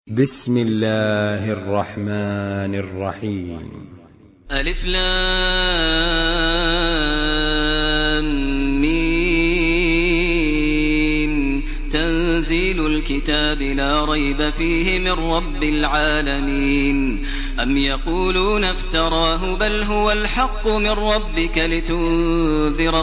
بسم الله الرحمن الرحيم. ألف لام ميم. تنزيل الكتاب لا ريب فيه من رب العالمين. أم يقولون افتراه بل هو الحق من ربك لتنذر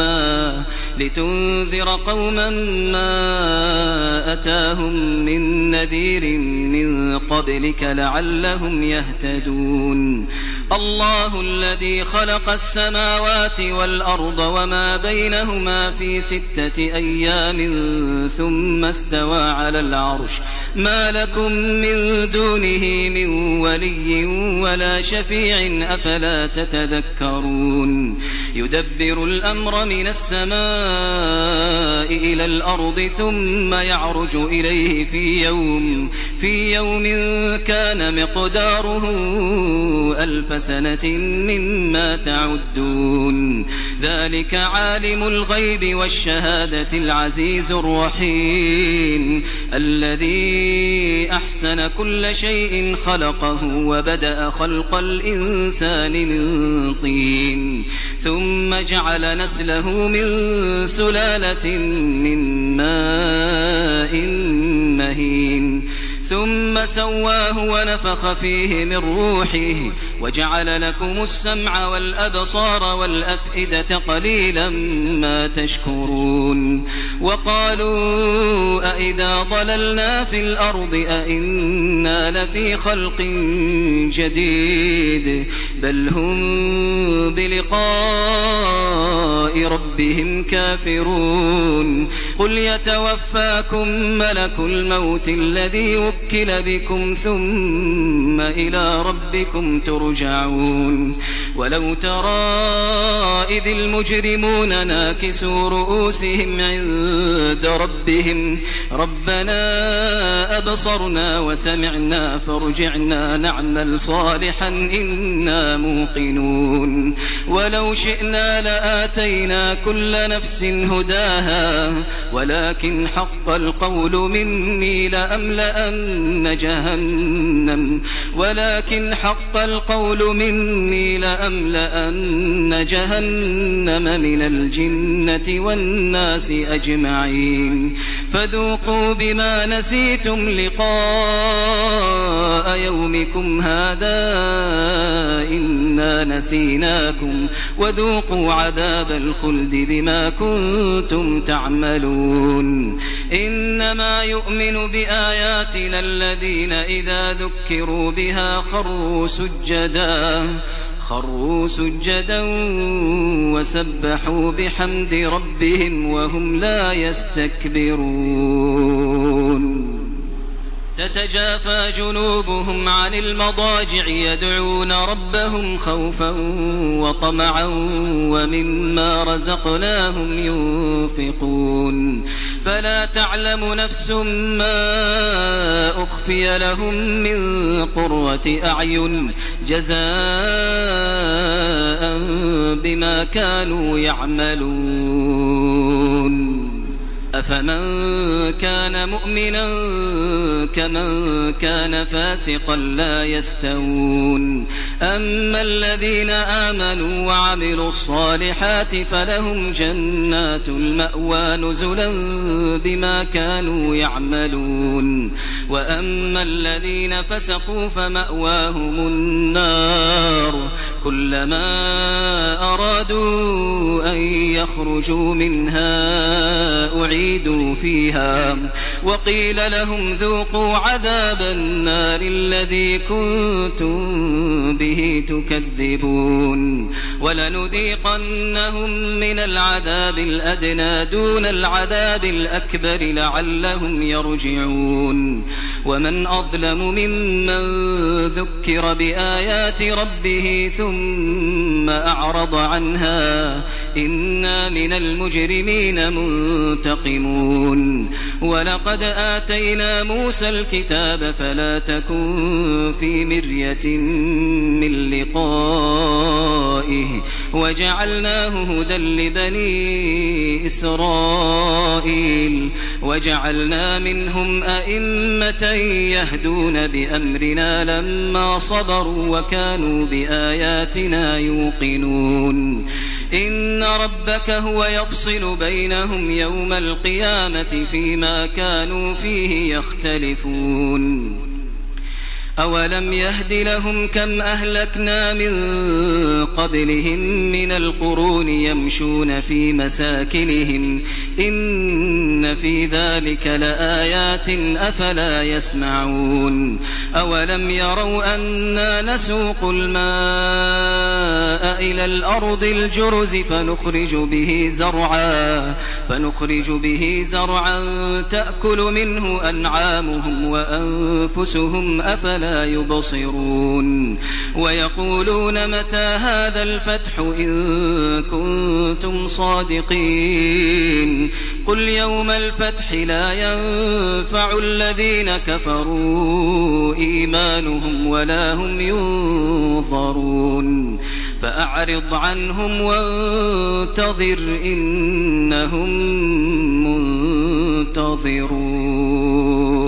قوما ما أتاهم من نذير من قبلك لعلهم يهتدون. الله الذي خلق السماوات والأرض وما بينهما في 6 أيام ثم استوى على العرش. ما لكم من دونه من ولي ولا شفيع أفلا تتذكرون. يدبر الأمر من السماء إلى الأرض ثم يعرج إليه في يوم كان مقداره 1000 سنة مما تعدون. ذلك عالم الغيب والشهادة العزيز الرحيم الذي أحسن كل شيء خلقه وبدأ خلق الإنسان من طين ثم جعل نسله من سلالة من ماء مهين ثم سواه ونفخ فيه من روحه وجعل لكم السمع والأبصار والأفئدة قليلا ما تشكرون. وقالوا أئذا ضللنا في الأرض أئنا لفي خلق جديد بل هم بلقاء ربهم كافرون. قل يتوفاكم ملك الموت الذي وكل بكم ثم إلى ربكم ترجعون. ولو ترى إذ المجرمون ناكسوا رؤوسهم عند ربهم ربنا أبصرنا وسمعنا فارجعنا نعمل صالحا إنا موقنون. ولو شئنا لآتينا كل نفس هداها ولكن حق القول مني لأملأن جهنم من الجنة والناس أجمعين. فذوقوا بما نسيتم لقاء يومكم هذا إنا نسيناكم وذوقوا عذاب الخلد بما كنتم تعملون. إنما يؤمن بآياتنا الذين إذا ذكروا بها خروا سجدا وسبحوا بحمد ربهم وهم لا يستكبرون. تتجافى جنوبهم عن المضاجع يدعون ربهم خوفا وطمعا ومما رزقناهم ينفقون. فلا تعلم نفس ما أخفي لهم من قرة أعين جزاء بما كانوا يعملون. أفمن كان مؤمنا كمن كان فاسقا لا يستوون. أما الذين آمنوا وعملوا الصالحات فلهم جنات المأوى نزلا بما كانوا يعملون. وأما الذين فسقوا فمأواهم النار كلما أرادوا أن يخرجوا منها أعيدوا فيها وقيل لهم ذوقوا عذاب النار الذي كنتم به تكذبون. ولنذيقنهم من العذاب الأدنى دون العذاب الأكبر لعلهم يرجعون. ومن أظلم ممن ذكر بآيات ربه ثم ثم أعرض عنها إنا من المجرمين منتقمون ولقد آتينا موسى الكتاب فلا تكن في مرية من لقائه وجعلناه هدى لبني إسرائيل وجعلنا منهم أئمة يهدون بأمرنا لما صبروا وكانوا بآياتنا يوقنون إن ربك هو يفصل بينهم يوم القيامة فيما كانوا فيه يختلفون أولم يهد لهم كم أهلكنا من قبلهم من القرون يمشون في مساكنهم إن في ذلك لآيات أفلا يسمعون أولم يروا أنا نسوق الماء إلى الأرض الجرز فنخرج به زرعا تأكل منه أنعامهم وأنفسهم أفلا يبصرون ويقولون متى هذا الفتح إن كنتم صادقين قل يوم الفتح لا ينفع الذين كفروا إيمانهم ولا هم ينظرون فأعرض عنهم وانتظر إنهم منتظرون